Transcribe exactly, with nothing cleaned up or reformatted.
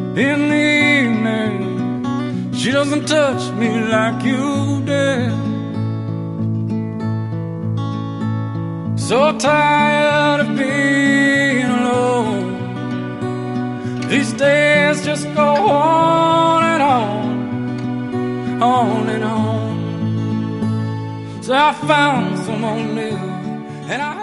in the evening. She doesn't touch me like you did. So tired of being alone. These days just go on and on, on and on. So I found someone new, and I